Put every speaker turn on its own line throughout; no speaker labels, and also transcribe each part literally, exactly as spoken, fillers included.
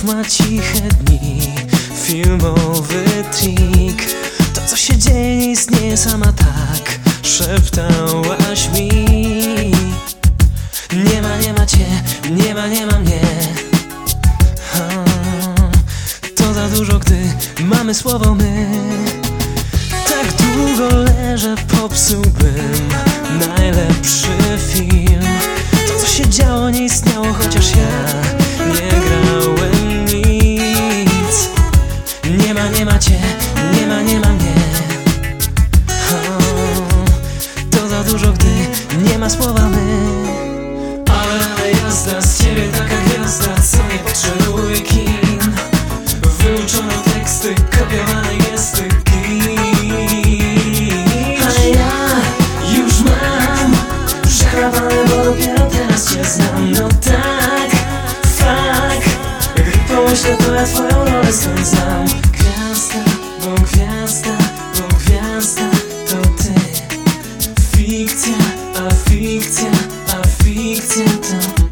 znów ma ciche dni. Filmowy trik. To co się dzieje nie istnieje sama tak. Szeptałaś mi. Nie ma, nie ma cię, nie ma, nie ma mnie. To za dużo, gdy mamy słowo my. Tak długo leżę, popsułbym najlepszy film. To co się działo nie istniało, chociaż ja nie grałem nic. Nie ma, nie ma cię, nie ma, nie ma mnie. To za dużo, gdy nie ma słowa my. Ale jazda z ciebie taka gwiazda, co nie potrzebuje kin. Wyuczone teksty, kopiowane gesty, a ja już mam przechlapane, bo dopiero teraz cię znam. No tak, fakt. Gdy pomyślę, to ja twoją rolę skąd znam. Gwiazda, bo gwiazda, bo gwiazda to ty. Fikcja, a fikcja, a fikcja to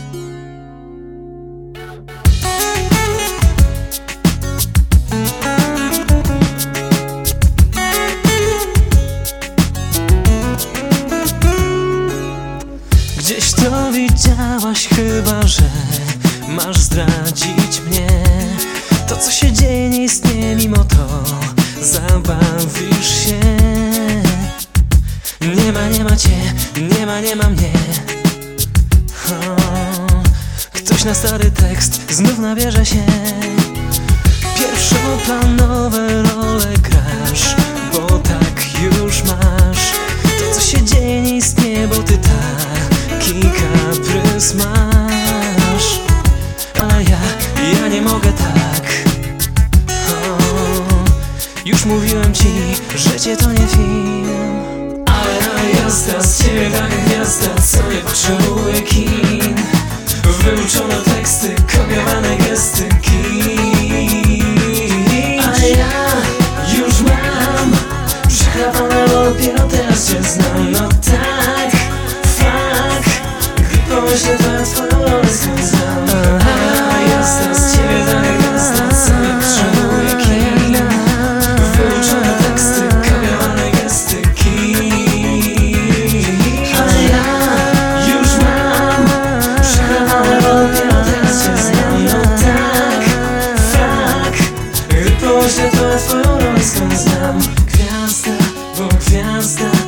gdzieś to widziałaś, chyba że masz zdradzić mnie. To co się dzieje nie istnieje, mimo to zabawisz się. Nie ma, nie ma cię, nie ma, nie ma mnie. O, ktoś na stary tekst znów nabierze się. Pierwszoplanowe role grasz, bo tak już masz. To co się dzieje nie istnieje, bo ty taki kaprys masz. A ja, ja nie mogę tak. O, już mówiłem ci, życie to nie film. Ale jazda z ciebie taka gwiazda, co nie potrzebuje kin. Wyuczone teksty, kopiowane gesty, a ja już mam przechlapane, bo dopiero teraz cię znam. No tak, fakt. Gdy pomyślę, to ja twoją rolę skąd znam. A jazda z ciebie taka gwiazda, co nie potrzebuje kin. Wyuczone teksty, kopiowane gesty, a ja już mam przechlapane, bo dopiero teraz cię znam. No tak, fakt. Gdy pomyślę, to ja twoją rolę skąd znam. Gwiazda, bo gwiazda